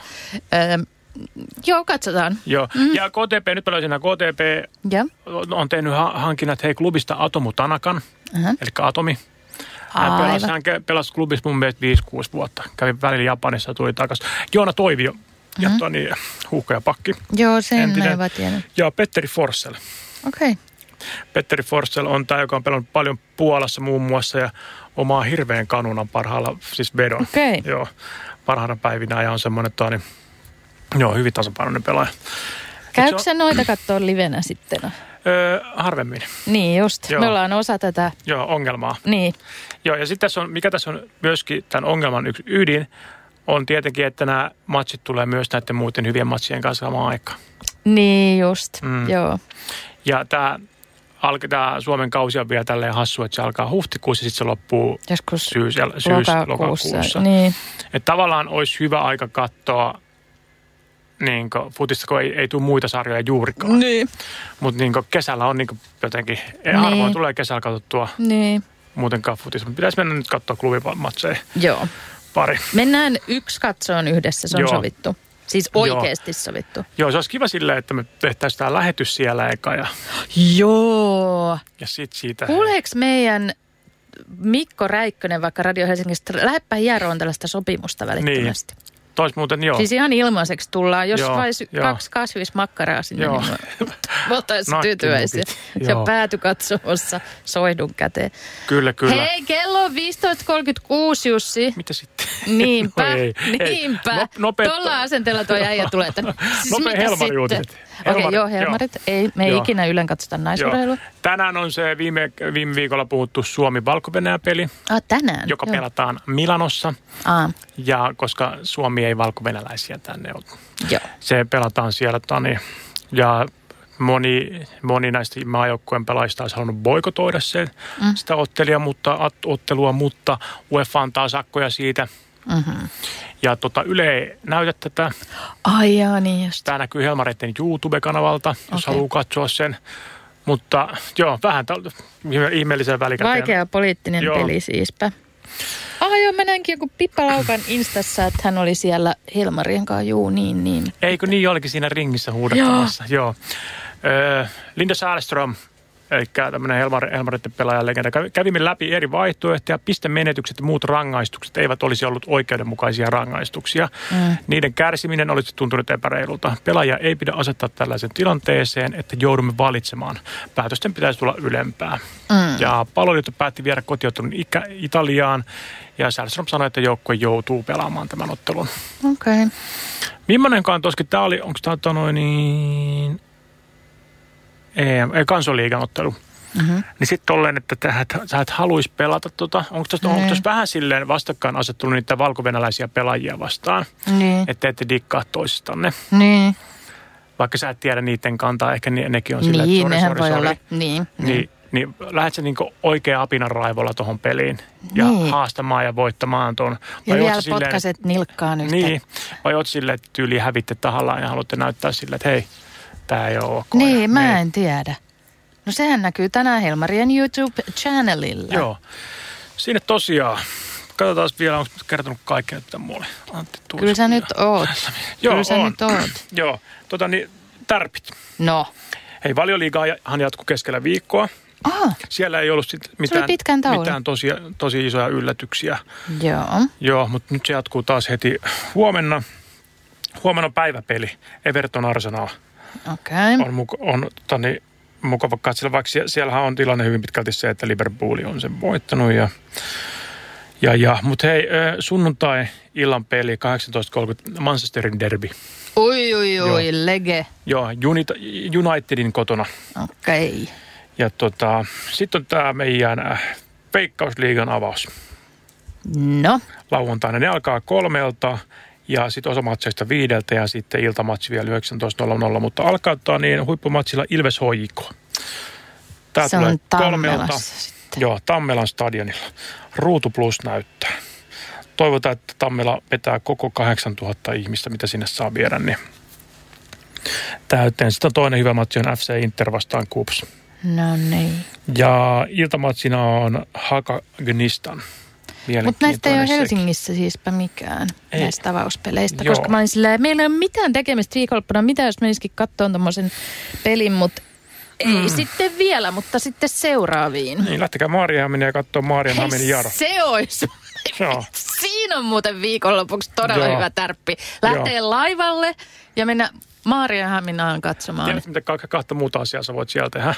Speaker 2: katsotaan. Joo,
Speaker 1: ja KTP, nyt pelasin KTP on tehnyt hankinnat klubista Atomu Tanakan, eli Atomi. Hän pelasi klubissa mun mielestä 5-6 vuotta. Kävi välillä Japanissa ja tuli takaisin. Joona Toivio, huuhkaja pakki.
Speaker 2: Joo, sen mä en vaan tiedä.
Speaker 1: Ja Petteri Forssell.
Speaker 2: Okei.
Speaker 1: Petteri Forssell on tämä, joka on pelannut paljon Puolassa muun muassa ja omaa hirveän kanunan parhaalla, siis vedon.
Speaker 2: Okei.
Speaker 1: Joo, parhaana päivinä ja on semmoinen, hyvin tasapainoinen pelaaja.
Speaker 2: Käykö sä noita katsoa livenä sitten?
Speaker 1: Harvemmin.
Speaker 2: Niin just, me ollaan osa tätä.
Speaker 1: Ongelmaa.
Speaker 2: Niin.
Speaker 1: Joo, ja sitten mikä tässä on myöskin tämän ongelman yksi ydin, on tietenkin, että nämä matsit tulee myös näiden muiden hyvien matsien kanssa samaan aikaan.
Speaker 2: Niin just, joo.
Speaker 1: Ja tämä Suomen kausi on vielä tälleen hassu, että se alkaa huhtikuussa ja sitten se loppuu lokakuussa.
Speaker 2: Niin.
Speaker 1: Että tavallaan olisi hyvä aika katsoa niin futista, kun ei tule muita sarjoja juurikaan.
Speaker 2: Niin.
Speaker 1: Mutta niin kesällä on niin jotenkin, harvoin tulee kesällä katsottua muutenkaan futista. Mutta pitäisi mennä nyt katsoa klubimatseja.
Speaker 2: Joo.
Speaker 1: Pari.
Speaker 2: Mennään yksi katsoon yhdessä, se on sovittu. Siis oikeasti sovittu.
Speaker 1: Joo, se olisi kiva silleen, että me tehtäisiin tämä lähetys siellä eka.
Speaker 2: Joo.
Speaker 1: Ja sit siitä...
Speaker 2: Kuuleeko meidän Mikko Räikkönen vaikka Radio Helsingistä, lähdepä hieroon tällaista sopimusta välittömästi.
Speaker 1: Niin. Tois muuten
Speaker 2: Siis ihan ilmaiseksi tullaan. Jos vaisi 2 kasvismakkaraa sinne, niin me oltaisiin tyytyväisiä. Ja pääty katsomassa soidun käteen.
Speaker 1: Kyllä.
Speaker 2: Hei, kello on 15.36, Jussi.
Speaker 1: Mitä sitten?
Speaker 2: Niinpä. Tuolla asenteella tuo äijä tulee tänne. Siis
Speaker 1: nopea Helmari-uutiset.
Speaker 2: Helmarit. Me ei ikinä Ylen katsota naisurheilua.
Speaker 1: Tänään on se viime viikolla puhuttu Suomi-Valko-Venäjä-peli.
Speaker 2: Tänään?
Speaker 1: Joka pelataan Milanossa. Ja koska Suomi ei valko-venäläisiä tänne ole. Se pelataan siellä. Ja moni näistä maajoukkueen pelaajista olisi halunnut boikotoida sitä ottelua, mutta UEFA antaa sakkoja siitä. Ja Yle ei näytä tätä.
Speaker 2: Ai jaa, niin just.
Speaker 1: Tämä näkyy Helmareiden YouTube-kanavalta, jos haluaa katsoa sen. Mutta vähän ihmeellisen välikäteen.
Speaker 2: Vaikea poliittinen peli siispä. Mä näinkin joku Pippa Laukan instassa, että hän oli siellä Helmarien kanssa. Niin.
Speaker 1: Eikö niin olikin siinä ringissä huudattamassa? Joo. Linda Sählström, eli tämmöinen Helmareiden pelaajan legenda. Kävimme läpi eri vaihtoehtoja. Pistemenetykset ja muut rangaistukset eivät olisi ollut oikeudenmukaisia rangaistuksia. Niiden kärsiminen olisi tuntunut epäreilulta. Pelaajia ei pidä asettaa tällaisen tilanteeseen, että joudumme valitsemaan. Päätösten pitäisi tulla ylempää. Ja Palloliitto päätti viedä kotiottelun Italiaan. Ja Sählström sanoi, että joukkue joutuu pelaamaan tämän ottelun.
Speaker 2: Okei.
Speaker 1: Millainenkaan toskin tämä oli, onko tämä Kansanliigan ottelu. Niin sitten tolleen, että sä et haluaisi pelata onko tuossa vähän silleen vastakkain asettunut niitä valko-venäläisiä pelaajia vastaan, että ette dikkaa toisistanne.
Speaker 2: Niin.
Speaker 1: Vaikka sä et tiedä niiden kantaa, ehkä nekin on silleen,
Speaker 2: että
Speaker 1: nehän
Speaker 2: voi olla.
Speaker 1: Niin lähdet sä niinku oikein apinan raivolla tuohon peliin ja haastamaan ja voittamaan tuon.
Speaker 2: Ja vielä potkaset nilkkaan yhtä.
Speaker 1: Niin, vai oot silleen, että tyyliin hävitte tahallaan ja haluatte näyttää silleen, että hei, tää ei ole ok.
Speaker 2: Niin, mä en tiedä. No sehän näkyy tänään Helmarien YouTube-channelilla.
Speaker 1: Joo. Siinä tosiaan. Katsotaan vielä, onko kertonut kaikkea, mitä mulle Antti Tuusa.
Speaker 2: Kyllä sä nyt oot.
Speaker 1: Joo, tärpit.
Speaker 2: No.
Speaker 1: Hei, Valioliigahan jatkuu keskellä viikkoa. Siellä ei ollut mitään tosi isoja yllätyksiä. Joo, mutta nyt se jatkuu taas heti huomenna. Huomenna on päiväpeli, Everton Arsenal. On mukava katsella, vaikka siellähän on tilanne hyvin pitkälti se, että Liverpool on sen voittanut. Mutta hei, sunnuntai illan peli 18.30 Manchesterin derby.
Speaker 2: Oi, lege.
Speaker 1: Joo, Unitedin kotona.
Speaker 2: Okei.
Speaker 1: Ja sitten on tämä meidän Veikkausliigan avaus.
Speaker 2: No.
Speaker 1: Lauantaina ne alkaa 3:00 Ja sitten osa matseista 5 ja sitten iltamatsi vielä 19.00. Mutta alkaa niin huippumatsilla Ilves HJK. Tämä
Speaker 2: se
Speaker 1: tulee
Speaker 2: on Tammelassa sitten.
Speaker 1: Joo, Tammelan stadionilla. Ruutu Plus näyttää. Toivotaan, että Tammela vetää koko 8000 ihmistä, mitä sinne saa viedä, niin täyteen. Sitten toinen hyvä matsi on FC Inter vastaan KuPS.
Speaker 2: No niin.
Speaker 1: Ja iltamatsina on Haka Gnistan.
Speaker 2: Mutta näistä ei ole Helsingissä siispä mikään näistä avauspeleistä, koska mä olin silleen, meillä ei ole mitään tekemistä viikonloppuna, mitä jos menisikin katsoa tommosen pelin, mutta ei sitten vielä, mutta sitten seuraaviin.
Speaker 1: Niin, lähtekää Maarianhaminen ja katsoa Maarianhaminen Jaro.
Speaker 2: Se olisi. Siinä on muuten viikonlopuksi todella hyvä tärppi. Lähtee laivalle ja mennä Maarianhaminaan katsomaan.
Speaker 1: Tiedätkö, mitä kahta muuta asiaa sä voit sieltä tehdä?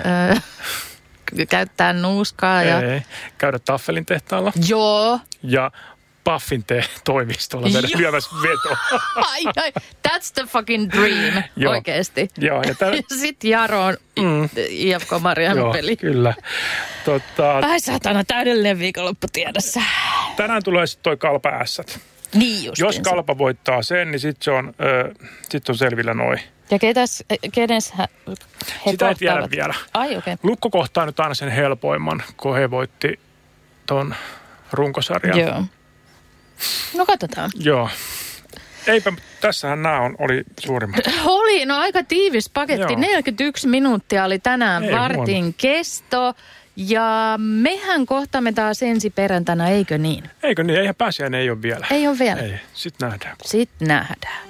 Speaker 2: Käyttää nuuskaa ja...
Speaker 1: Ei. Käydä Taffelin tehtaalla.
Speaker 2: Joo.
Speaker 1: Ja Puffin toimistolla lyömässä veto.
Speaker 2: Ai, that's the fucking dream, oikeesti.
Speaker 1: Joo. Ja
Speaker 2: sitten Jaroon IFK Marjahammin peli.
Speaker 1: Kyllä.
Speaker 2: Ai saatana, täydellinen viikonloppu tiedossa.
Speaker 1: Tänään tulee sitten toi Kalpa Ässät.
Speaker 2: Niin just.
Speaker 1: Jos Kalpa voittaa sen, niin sitten on selvillä noin.
Speaker 2: Ja kenes he
Speaker 1: sitä ei tiedä vielä.
Speaker 2: Ai okei.
Speaker 1: Lukko kohtaa nyt aina sen helpoimman, kun he voitti ton runkosarjan.
Speaker 2: Joo. No katsotaan.
Speaker 1: Joo. Eipä, tässähän oli suurimmat.
Speaker 2: Oli, aika tiivis paketti. 41 minuuttia oli tänään vartin kesto. Ja mehän kohtaamme taas ensi perjantaina, eikö niin?
Speaker 1: Eikö niin? Eihän pääsiäinen ei ole vielä.
Speaker 2: Ei ole vielä.
Speaker 1: Ei. Sitten nähdään.
Speaker 2: Sitten nähdään.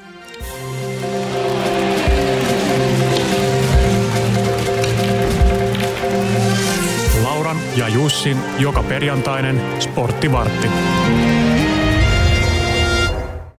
Speaker 1: Lauran ja Jussin joka perjantainen Sporttivartti.